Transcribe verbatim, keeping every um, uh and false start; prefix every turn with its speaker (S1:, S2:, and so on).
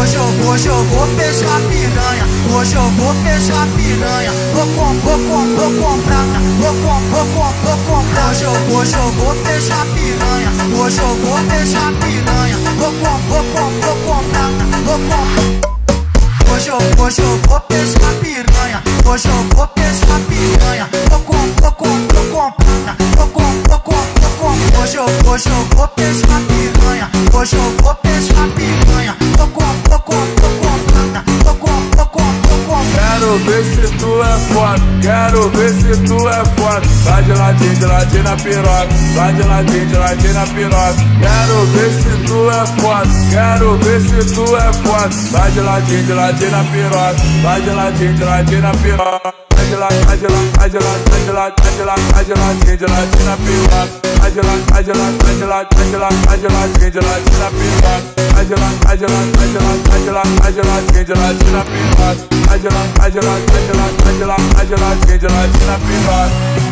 S1: Hoje eu, hoje eu vou fechar piranha. Hoje eu vou fechar piranha. Vou com, vou com, vou comprar. Vou com, vou com, vou comprar. Hoje eu, hoje eu vou fechar piranha. Hoje eu vou fechar piranha. Vou com, vou com, vou comprar. Vou com. Hoje eu, hoje eu vou fechar piranha. Hoje eu vou fechar piranha. Vou com, vou com, vou comprar. Vou com, vou com, vou comprar. Hoje eu, hoje eu vou fechar piranha. Hoje eu vou fechar piranha. Vou com, vou com, vou comprar. Vou com, vou com, vou comprar.
S2: Quero ver se tu é foda, quero ver se tu é foda. Vai de ladinho, de ladinho na piroca. Vai de ladinho, de ladinho na piroca. Quero ver se tu é foda, quero ver se tu é foda. Vai de ladinho, de ladinho na piroca. Vai de ladinho, de ladinho na piroca. Vai de ladinho, vai de ladinho, vai de ladinho, vai de ladinho, vai de ladinho, de ladinho na piroca. Vai de ladinho, vai de ladinho, vai de ladinho, vai de ladinho, de ladinho na piroca. Vai de ladinho, vai de ladinho, vai de ladinho, vai de ladinho, de ladinho na piroca. Vai de ladinho, vai de ladinho, vai de ladinho, vai de ladinho, de ladinho na piroca.